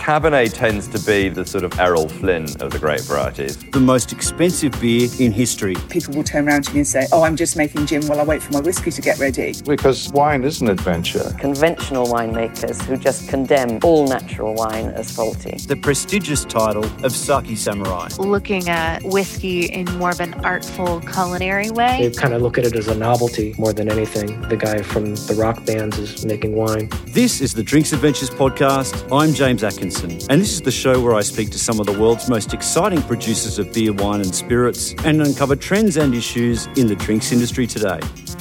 Cabernet tends to be the sort of Errol Flynn of the grape varieties. The most expensive beer in history. People will turn around to me and say, oh, I'm just making gin while I wait for my whiskey to get ready. Because wine is an adventure. Conventional winemakers who just condemn all natural wine as faulty. The prestigious title of Sake Samurai. Looking at whiskey in more of an artful culinary way. They kind of look at it as a novelty more than anything. The guy from the rock bands is making wine. This is the Drinks Adventures podcast. I'm James Atkinson, and this is the show where I speak to some of the world's most exciting producers of beer, wine and spirits and uncover trends and issues in the drinks industry today.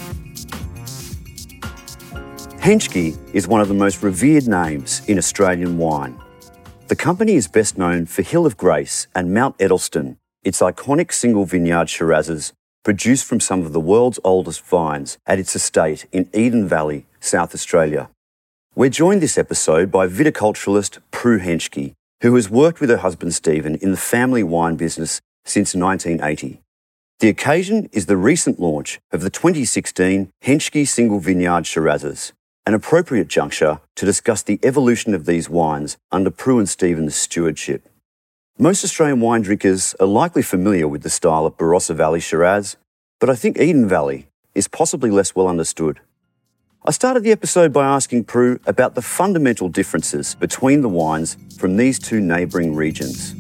Henschke is one of the most revered names in Australian wine. The company is best known for Hill of Grace and Mount Edelston, its iconic single vineyard Shirazes produced from some of the world's oldest vines at its estate in Eden Valley, South Australia. We're joined this episode by viticulturalist Prue Henschke, who has worked with her husband Stephen in the family wine business since 1980. The occasion is the recent launch of the 2016 Henschke Single Vineyard Shirazes, an appropriate juncture to discuss the evolution of these wines under Prue and Stephen's stewardship. Most Australian wine drinkers are likely familiar with the style of Barossa Valley Shiraz, but I think Eden Valley is possibly less well understood. I started the episode by asking Prue about the fundamental differences between the wines from these two neighbouring regions.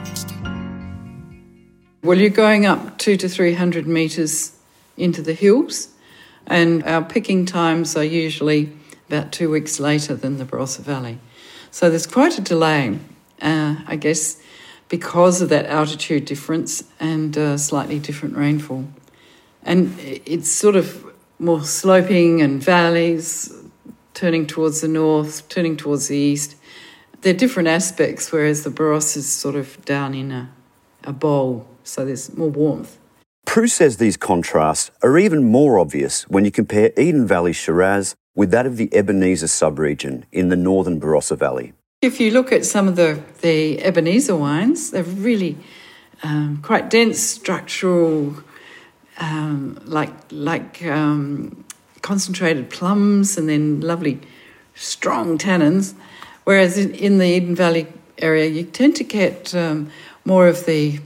Well, you're going up 200 to 300 metres into the hills, and our picking times are usually about 2 weeks later than the Barossa Valley. So there's quite a delay, I guess, because of that altitude difference and slightly different rainfall. And it's sort of more sloping and valleys, turning towards the north, turning towards the east. They're different aspects, whereas the Barossa is sort of down in a bowl, so there's more warmth. Prue says these contrasts are even more obvious when you compare Eden Valley Shiraz with that of the Ebenezer sub-region in the northern Barossa Valley. If you look at some of the Ebenezer wines, they're really quite dense, structural, like concentrated plums, and then lovely strong tannins. Whereas in the Eden Valley area, you tend to get more of the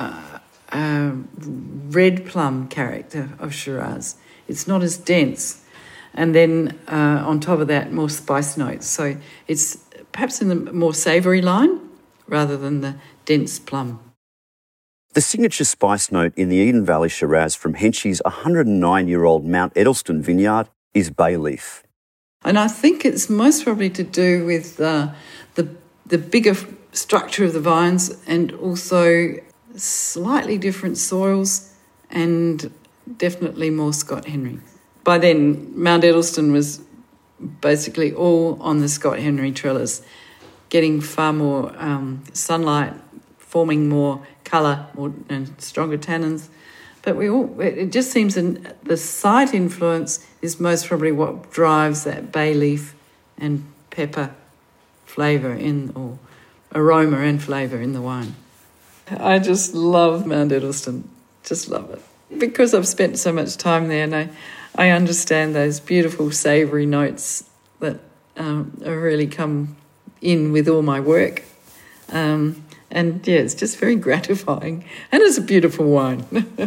red plum character of Shiraz. It's not as dense. And then on top of that, more spice notes. So it's perhaps in the more savoury line rather than the dense plum. The signature spice note in the Eden Valley Shiraz from Henschke's 109-year-old Mount Edelston vineyard is bay leaf. And I think it's most probably to do with the bigger structure of the vines and also slightly different soils and definitely more Scott Henry. By then, Mount Edelston was basically all on the Scott Henry trellis, getting far more sunlight, forming more colour and stronger tannins. But it just seems the site influence is most probably what drives that bay leaf and pepper flavour or aroma and flavour in the wine. I just love Mount Edelston, just love it. Because I've spent so much time there and I understand those beautiful savoury notes that really come in with all my work. And yeah, it's just very gratifying. And it's a beautiful wine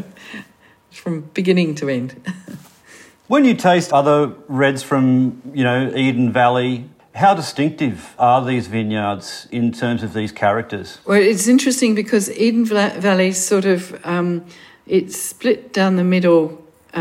from beginning to end. When you taste other reds from, Eden Valley, how distinctive are these vineyards in terms of these characters? Well, it's interesting because Eden Valley sort of, it's split down the middle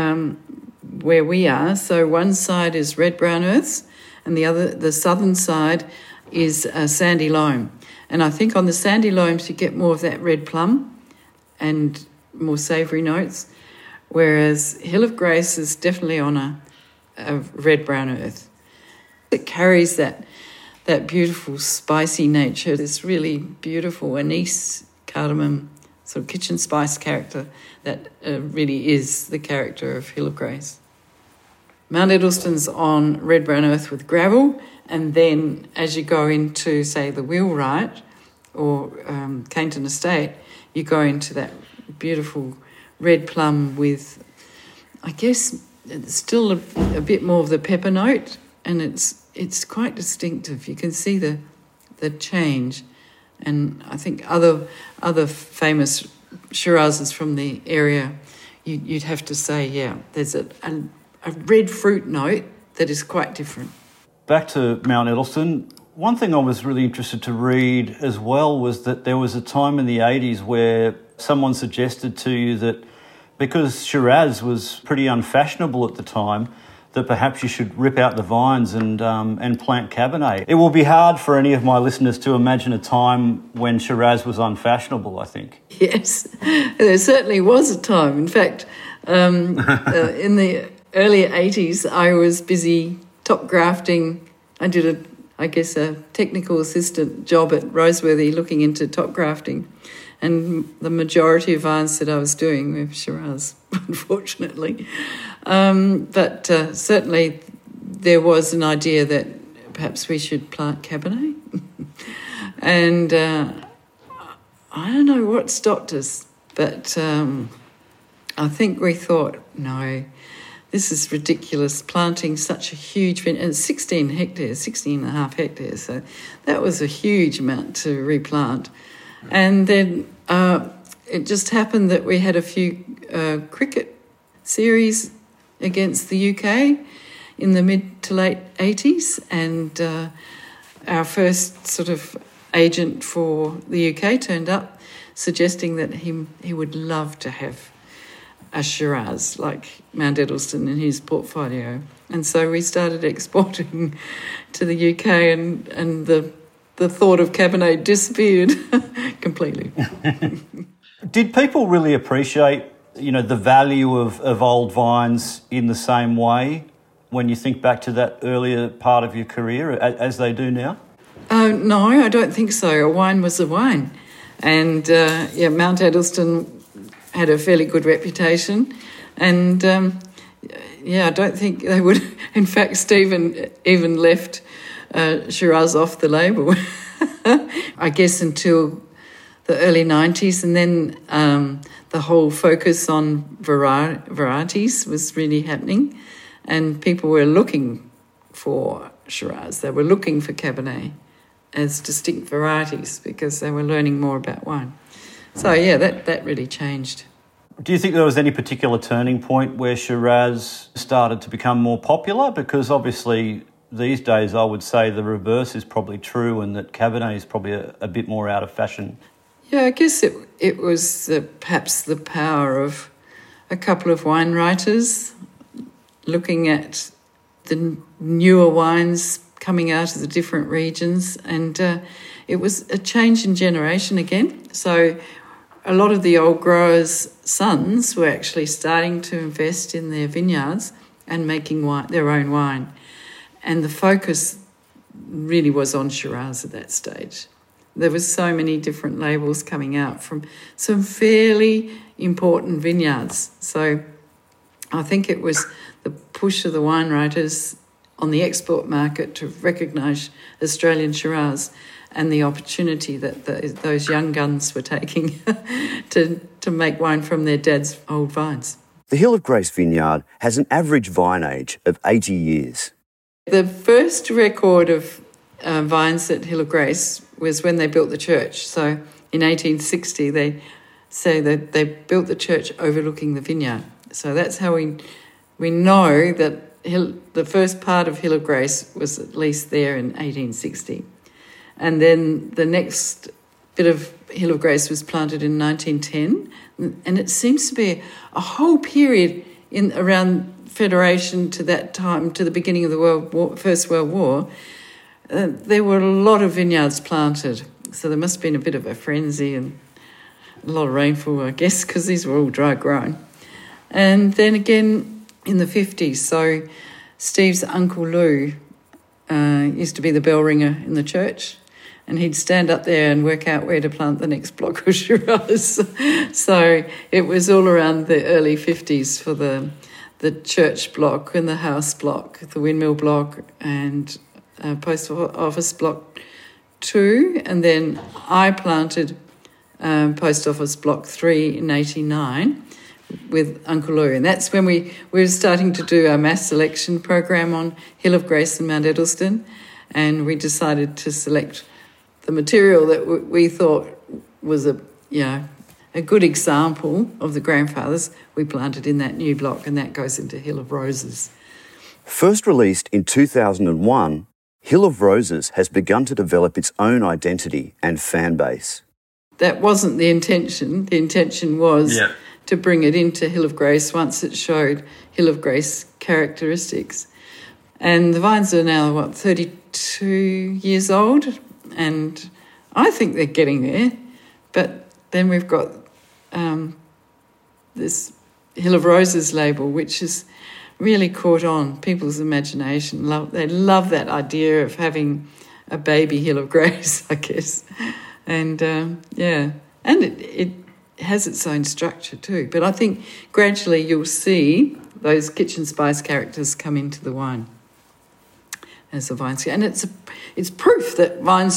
where we are. So one side is red brown earths and the southern side is sandy loam. And I think on the sandy loams you get more of that red plum and more savoury notes, whereas Hill of Grace is definitely on a red brown earth. It carries that beautiful spicy nature, this really beautiful anise, cardamom, sort of kitchen spice character that really is the character of Hill of Grace. Mount Edelston's on red brown earth with gravel, and then as you go into, say, the Wheelwright or Cainton Estate, you go into that beautiful red plum with, I guess, still a bit more of the pepper note, and it's quite distinctive. You can see the the change. And I think other famous Shirazes from the area, you'd have to say, yeah, there's a red fruit note that is quite different. Back to Mount Edelstone, one thing I was really interested to read as well was that there was a time in the 80s where someone suggested to you that because Shiraz was pretty unfashionable at the time, that perhaps you should rip out the vines and plant Cabernet. It will be hard for any of my listeners to imagine a time when Shiraz was unfashionable, I think. Yes, there certainly was a time. In fact, in the early 80s, I was busy top grafting. I did a technical assistant job at Roseworthy looking into top grafting. And the majority of vines that I was doing were Shiraz, unfortunately. But certainly there was an idea that perhaps we should plant Cabernet. And I don't know what stopped us, but I think we thought, no, this is ridiculous, planting such a huge vineyard. And 16 and a half hectares, so that was a huge amount to replant. And then it just happened that we had a few cricket series against the UK in the mid to late 80s, and our first sort of agent for the UK turned up suggesting that he would love to have a Shiraz like Mount Edelstone in his portfolio. And so we started exporting to the UK, and the thought of Cabernet disappeared completely. Did people really appreciate, the value of old vines in the same way when you think back to that earlier part of your career as they do now? No, I don't think so. A wine was a wine. And, Mount Edelstone had a fairly good reputation. And, I don't think they would... In fact, Stephen even left Shiraz off the label, I guess, until the early 90s. And then the whole focus on varieties was really happening, and people were looking for Shiraz. They were looking for Cabernet as distinct varieties because they were learning more about wine. So, that really changed. Do you think there was any particular turning point where Shiraz started to become more popular? Because obviously these days I would say the reverse is probably true, and that Cabernet is probably a bit more out of fashion. Yeah, I guess it was perhaps the power of a couple of wine writers looking at the newer wines coming out of the different regions, and it was a change in generation again. So a lot of the old growers' sons were actually starting to invest in their vineyards and making their own wine. And the focus really was on Shiraz at that stage. There was so many different labels coming out from some fairly important vineyards. So I think it was the push of the wine writers on the export market to recognise Australian Shiraz and the opportunity that those young guns were taking to make wine from their dad's old vines. The Hill of Grace vineyard has an average vine age of 80 years. The first record of vines at Hill of Grace was when they built the church. So in 1860, they say that they built the church overlooking the vineyard. So that's how we know that the first part of Hill of Grace was at least there in 1860. And then the next bit of Hill of Grace was planted in 1910. And it seems to be a whole period around Federation to that time, to the beginning of the First World War. There were a lot of vineyards planted. So there must have been a bit of a frenzy and a lot of rainfall, I guess, because these were all dry grown. And then again in the 50s, so Steve's Uncle Lou used to be the bell ringer in the church, and he'd stand up there and work out where to plant the next block of Shiraz. So it was all around the early 50s for the church block and the house block, the windmill block and post office block 2. And then I planted post office block 3 in 89 with Uncle Lou. And that's when we were starting to do our mass selection program on Hill of Grace and Mount Edelstone. And we decided to select the material that we thought was a good example of the grandfathers, we planted in that new block, and that goes into Hill of Roses. First released in 2001, Hill of Roses has begun to develop its own identity and fan base. That wasn't the intention. The intention was to bring it into Hill of Grace once it showed Hill of Grace characteristics. And the vines are now, 32 years old, and I think they're getting there. But then we've got this Hill of Roses label, which has really caught on people's imagination. They love that idea of having a baby Hill of Grace, I guess. And, and it has its own structure too. But I think gradually you'll see those kitchen spice characters come into the wine as the vines. And it's proof that vines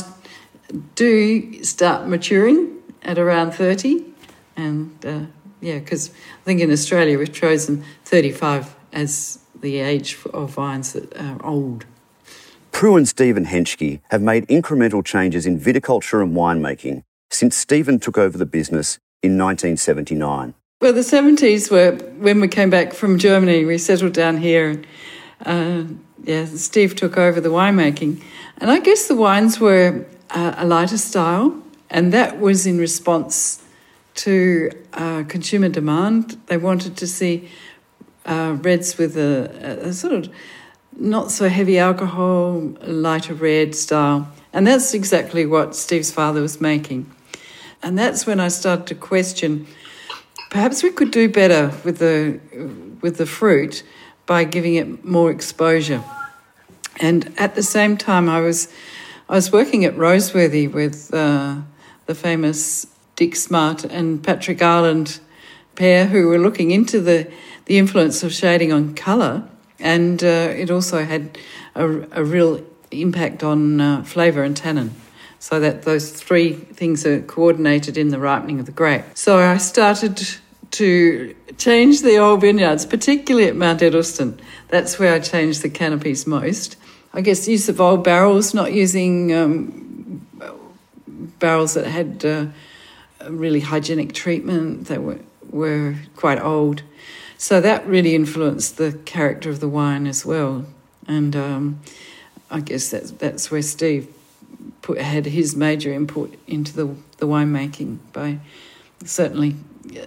do start maturing at around 30. And, because I think in Australia we've chosen 35 as the age of vines that are old. Prue and Stephen Henschke have made incremental changes in viticulture and winemaking since Stephen took over the business in 1979. Well, the 70s were when we came back from Germany. We settled down here and, Steve took over the winemaking. And I guess the wines were a lighter style, and that was in response to consumer demand. They wanted to see reds with a sort of not so heavy alcohol, lighter red style. And that's exactly what Steve's father was making. And that's when I started to question, perhaps we could do better with the fruit by giving it more exposure. And at the same time, I was working at Roseworthy with the famous Dick Smart and Patrick Ireland pair, who were looking into the influence of shading on colour, and it also had a real impact on flavour and tannin, so that those three things are coordinated in the ripening of the grape. So I started to change the old vineyards, particularly at Mount Edelstone. That's where I changed the canopies most. I guess use of old barrels, not using barrels that had a really hygienic treatment, that were quite old. So that really influenced the character of the wine as well. And I guess that's where Steve had his major input into the winemaking, by certainly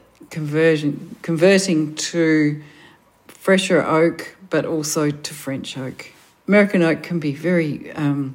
converting to fresher oak, but also to French oak. American oak can be very,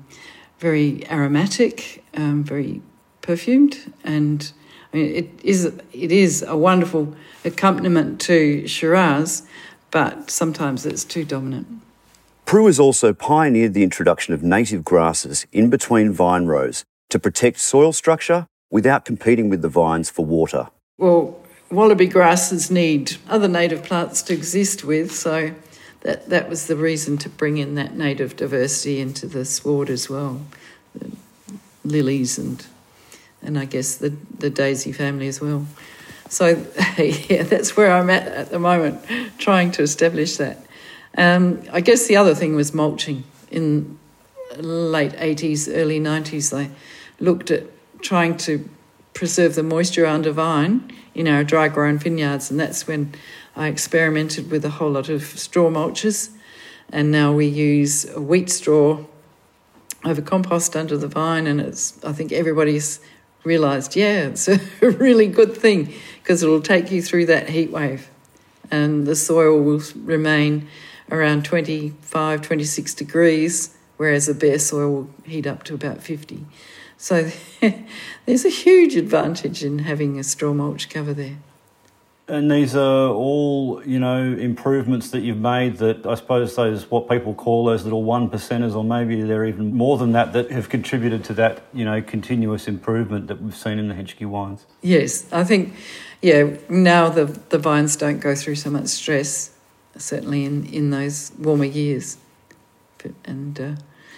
very aromatic, very perfumed, and I mean, it is a wonderful accompaniment to Shiraz, but sometimes it's too dominant. Prue has also pioneered the introduction of native grasses in between vine rows to protect soil structure without competing with the vines for water. Well, wallaby grasses need other native plants to exist with, so that was the reason to bring in that native diversity into the sward as well, the lilies and I guess the daisy family as well. So, that's where I'm at the moment, trying to establish that. I guess the other thing was mulching. In late 80s, early 90s, they looked at trying to preserve the moisture under vine in our dry-grown vineyards, and that's when I experimented with a whole lot of straw mulches, and now we use wheat straw over compost under the vine, and I think everybody's realised, it's a really good thing, because it'll take you through that heat wave, and the soil will remain around 25, 26 degrees, whereas the bare soil will heat up to about 50. So there's a huge advantage in having a straw mulch cover there. And these are all, improvements that you've made that I suppose those, what people call those little 1%ers, or maybe they're even more than that have contributed to that, continuous improvement that we've seen in the Henschke wines. Yes, I think, now the vines don't go through so much stress, certainly in those warmer years. And,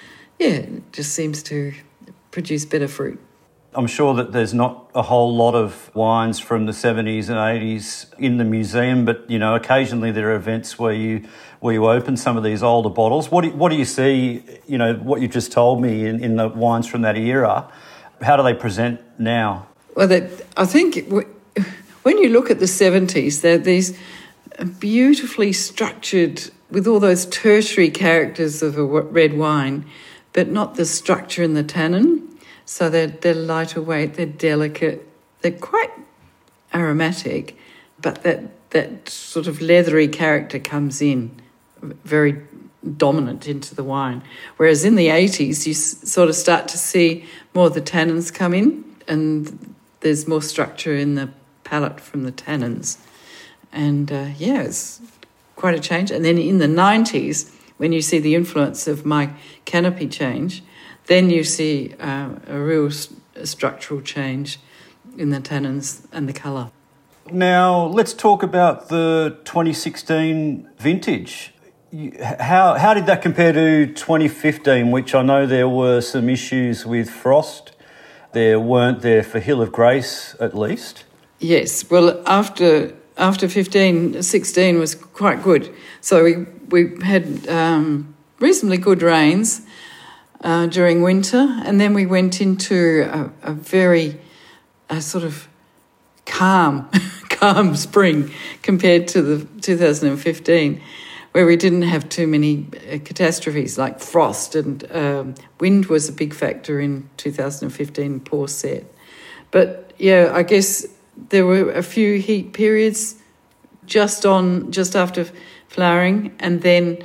it just seems to produce better fruit. I'm sure that there's not a whole lot of wines from the 70s and 80s in the museum, but, occasionally there are events where you open some of these older bottles. What do you see, what you just told me in the wines from that era? How do they present now? Well, I think when you look at the 70s, they're these beautifully structured, with all those tertiary characters of a red wine, but not the structure in the tannin. So they're lighter weight, they're delicate, they're quite aromatic, but that sort of leathery character comes in very dominant into the wine. Whereas in the 80s, you sort of start to see more of the tannins come in, and there's more structure in the palate from the tannins. And it's quite a change. And then in the 90s, when you see the influence of my canopy change, then you see a real structural change in the tannins and the colour. Now, let's talk about the 2016 vintage. How did that compare to 2015, which I know there were some issues with frost? There weren't there for Hill of Grace, at least? Yes, well, after 16 was quite good. So we had reasonably good rains during winter, and then we went into a very sort of calm spring compared to the 2015, where we didn't have too many catastrophes like frost, and wind was a big factor in 2015, poor set. But yeah, I guess there were a few heat periods just after flowering, and then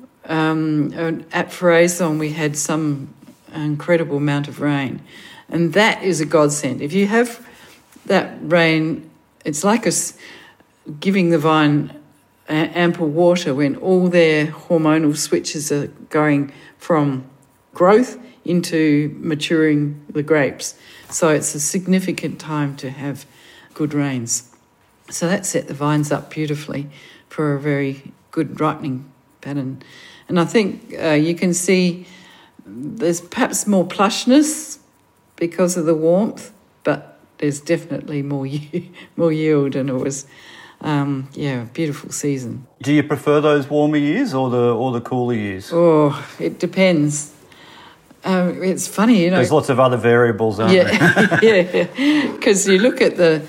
at Fraison we had some incredible amount of rain, and that is a godsend. If you have that rain, it's like giving the vine ample water when all their hormonal switches are going from growth into maturing the grapes. So it's a significant time to have good rains. So that set the vines up beautifully for a very good ripening pattern. And I think you can see there's perhaps more plushness because of the warmth, but there's definitely more yield, and it was a beautiful season. Do you prefer those warmer years or the cooler years? Oh, it depends. It's funny, you know. There's lots of other variables, aren't there? Yeah, because you look at the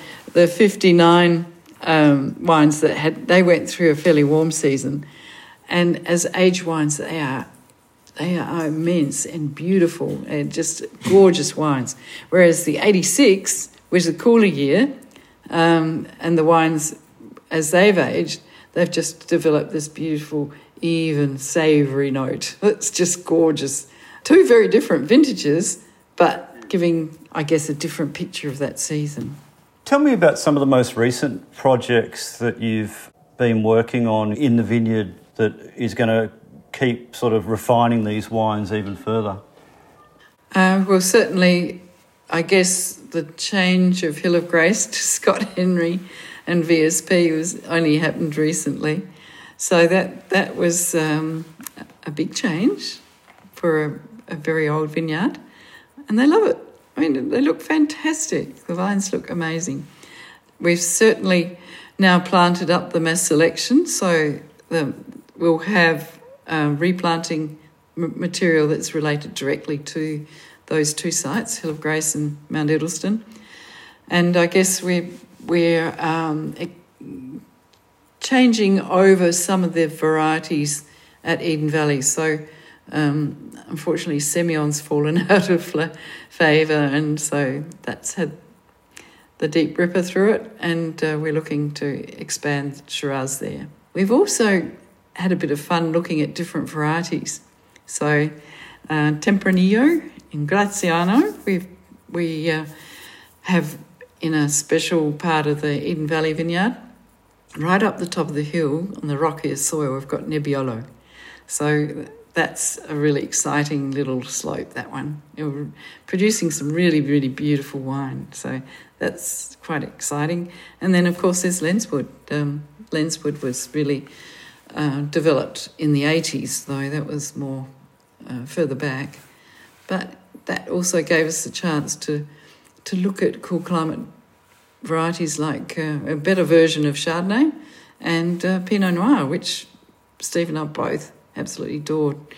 59 wines they went through a fairly warm season, and as aged wines, they are immense and beautiful and just gorgeous wines. Whereas the 86 was a cooler year, and the wines, as they've aged, they've just developed this beautiful, even, savoury note. It's just gorgeous. Two very different vintages, but giving, I guess, a different picture of that season. Tell me about some of the most recent projects that you've been working on in the vineyard that is going to keep sort of refining these wines even further. Well, certainly, I guess the change of Hill of Grace to Scott Henry and VSP was only happened recently. So that was a big change for a very old vineyard, and they love it. I mean, they look fantastic. The vines look amazing. We've certainly now planted up the mass selection, so we'll have replanting material that's related directly to those two sites, Hill of Grace and Mount Edelston. And I guess we're changing over some of the varieties at Eden Valley. So unfortunately, Semillon's fallen out of favour, and so that's had the Deep Ripper through it, and we're looking to expand Shiraz there. We've also had a bit of fun looking at different varieties. So Tempranillo in Graziano, we have in a special part of the Eden Valley vineyard, right up the top of the hill on the rockiest soil, we've got Nebbiolo. So that's a really exciting little slope, that one. We're producing some really, really beautiful wine. So that's quite exciting. And then, of course, there's Lenswood. Lenswood was really developed in the 80s, though that was more further back. But that also gave us a chance to look at cool climate varieties like a better version of Chardonnay and Pinot Noir, which Steve and I both absolutely adored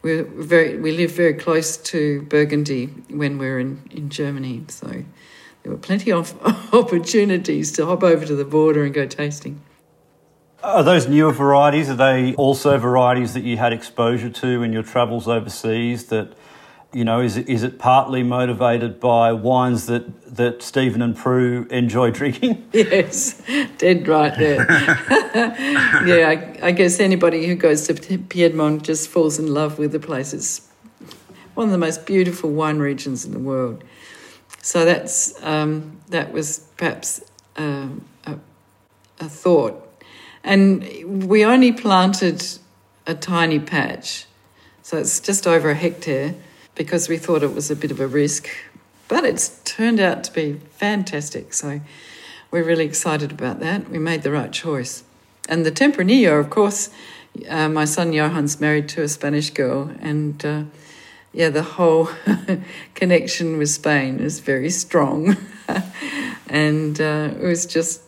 we live very close to Burgundy when we're in Germany, so there were plenty of opportunities to hop over to the border and go tasting. Are those newer varieties, are they also varieties that you had exposure to in your travels overseas that, you know, is it partly motivated by wines that Stephen and Prue enjoy drinking? Yes, dead right there. Yeah, I guess anybody who goes to Piedmont just falls in love with the place. It's one of the most beautiful wine regions in the world. So that was perhaps a thought. And we only planted a tiny patch, so it's just over a hectare, because we thought it was a bit of a risk. But it's turned out to be fantastic, so we're really excited about that. We made the right choice. And the Tempranillo, of course, my son Johan's married to a Spanish girl, and the whole connection with Spain is very strong. And it was just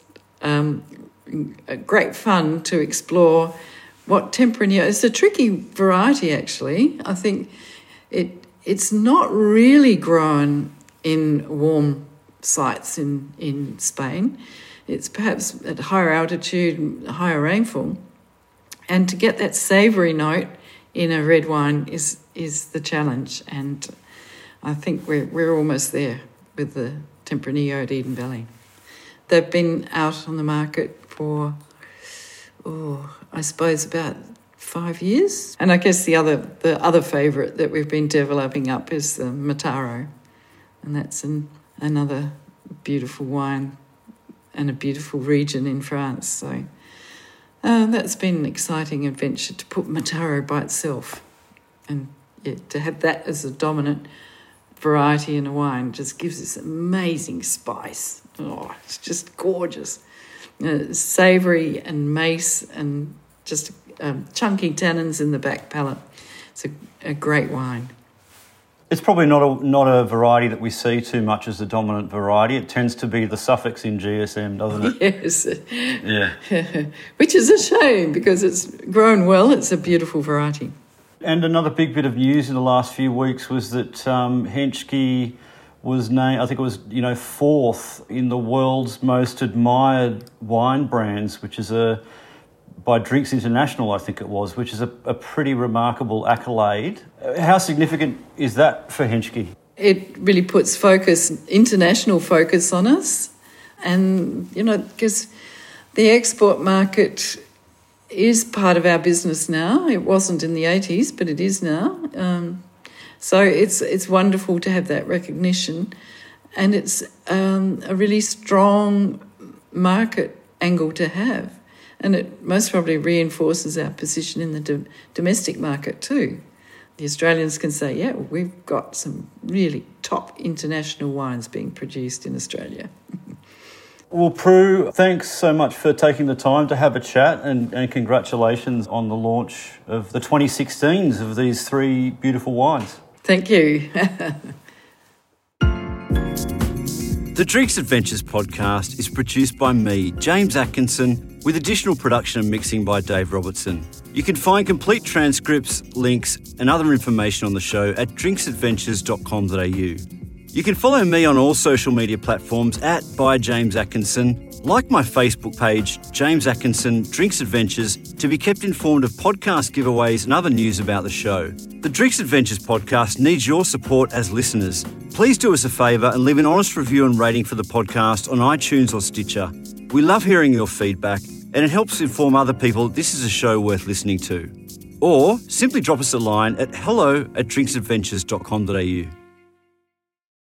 great fun to explore what Tempranillo. It's a tricky variety, actually. I think it's not really grown in warm sites in Spain. It's perhaps at higher altitude, higher rainfall. And to get that savoury note in a red wine is the challenge. And I think we're almost there with the Tempranillo at Eden Valley. They've been out on the market for, I suppose about 5 years. And I guess the other favourite that we've been developing up is the Mataro. And that's another beautiful wine and a beautiful region in France. So that's been an exciting adventure to put Mataro by itself. And to have that as a dominant variety in a wine just gives this amazing spice. Oh, it's just gorgeous. Savoury and mace and just chunky tannins in the back palate. It's a great wine. It's probably not a variety that we see too much as the dominant variety. It tends to be the suffix in GSM, doesn't it? Yes. Yeah. Which is a shame because it's grown well. It's a beautiful variety. And another big bit of news in the last few weeks was that Henschke was named, I think it was, fourth in the world's most admired wine brands, which is by Drinks International, I think it was, which is a pretty remarkable accolade. How significant is that for Henschke? It really puts international focus on us. And, because the export market is part of our business now. It wasn't in the 80s, but it is now. So it's wonderful to have that recognition. And it's a really strong market angle to have. And it most probably reinforces our position in the domestic market too. The Australians can say, we've got some really top international wines being produced in Australia. Well, Prue, thanks so much for taking the time to have a chat and congratulations on the launch of the 2016s of these three beautiful wines. Thank you. The Drinks Adventures podcast is produced by me, James Atkinson, with additional production and mixing by Dave Robertson. You can find complete transcripts, links and other information on the show at drinksadventures.com.au. You can follow me on all social media platforms at @ByJamesAtkinson, like my Facebook page, James Atkinson Drinks Adventures, to be kept informed of podcast giveaways and other news about the show. The Drinks Adventures podcast needs your support as listeners. Please do us a favour and leave an honest review and rating for the podcast on iTunes or Stitcher. We love hearing your feedback and it helps inform other people this is a show worth listening to. Or simply drop us a line at hello@drinksadventures.com.au.